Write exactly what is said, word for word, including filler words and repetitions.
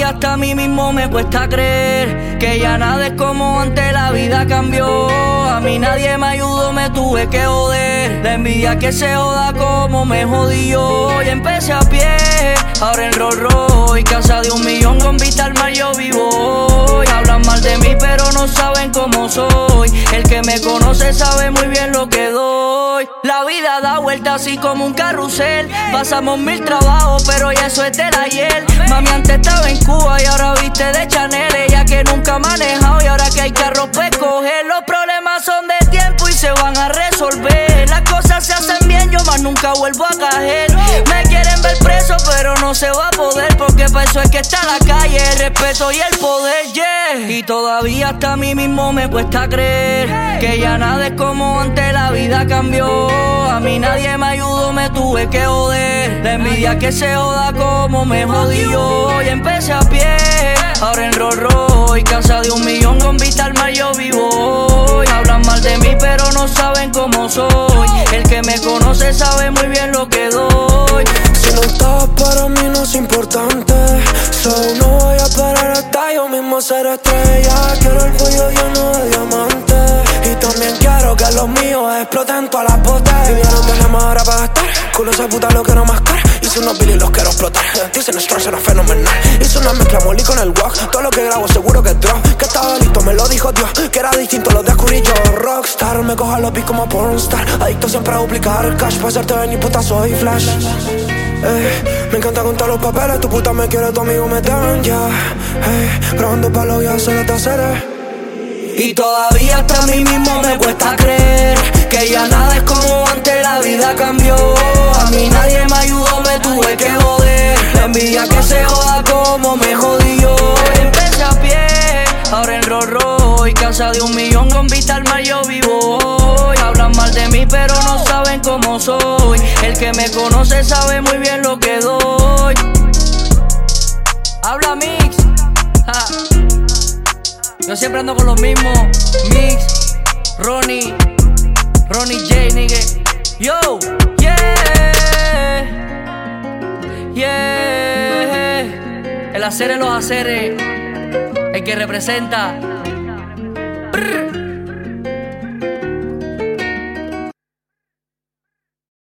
hasta a mí mismo me cuesta creer que ya nada es como antes, la vida cambió. A mí nadie me ayudó, me tuve que joder. La envidia que se joda como me jodí yo. Y empecé a pie, ahora en Rolls Royce, casa de un millón con vista al mar yo vivo. Y hablan mal de mí pero no saben cómo soy. El que me conoce sabe muy bien lo que doy. La vida da vuelta así como un carrusel. Pasamos mil trabajos pero ya eso es del ayer. Mami antes estaba en Cuba y ahora viste de Chanel. Ella que nunca ha manejado y ahora que hay carros para escoger. Los problemas son de tiempo y se van a resolver. Las cosas se hacen bien, yo más nunca vuelvo a caer. Me quieren ver preso pero no se va a poder, porque para eso es que está la calle, el respeto y el poder, yeah. Y todavía hasta a mí mismo me cuesta creer que ya nada es como antes, la vida cambió. A mí nadie me ayudó, me tuve que joder. La envidia que se joda como me jodí yo. Y empecé a pie, ahora en Rolls Royce, casa de un millón con vista al mar yo vivo. Y hablan mal de mí pero no saben cómo soy. El que me conoce sabe muy bien lo que doy. Si no estás para mí no es importante, so no voy a parar hasta yo mismo ser estrella. Quiero el cuello lleno de diamantes y también quiero que los míos exploten todas las botellas. Y ya no tenemos ahora para gastar, culo esa puta lo quiero mascar. Hice unos billy y los quiero explotar. Dicen Strong será fenomenal. Hice una mezcla molly con el walk. Todo lo que grabo seguro que es drop. Que estaba listo, me lo dijo Dios. Que era distinto, lo descubrí yo. Rockstar, me cojo a los beats como pornstar. Adicto siempre a duplicar cash. Pa' hacerte venir puta soy flash. Eh, me encanta contar los papeles. Tu puta me quiere, tu amigo me temen ya. Eh, grabando pa' los viajes de terceros. Y todavía hasta a mí mismo me cuesta creer que ya nada es como antes, la vida cambió. A mí nadie me ayudó, me tuve que joder. La envidia que se joda como me jodí yo. Empecé a pie, ahora en Rolls Royce, casa de un millón con vista al mar yo vivo. Y hablan mal de mí pero no saben cómo soy. El que me conoce sabe muy bien lo que doy. Habla Mix, ja. Yo siempre ando con los mismos. Mix, Ronnie, Ronnie J, nigga. Yo, yeah, yeah. El hacer es los haceres, el que representa. Brr.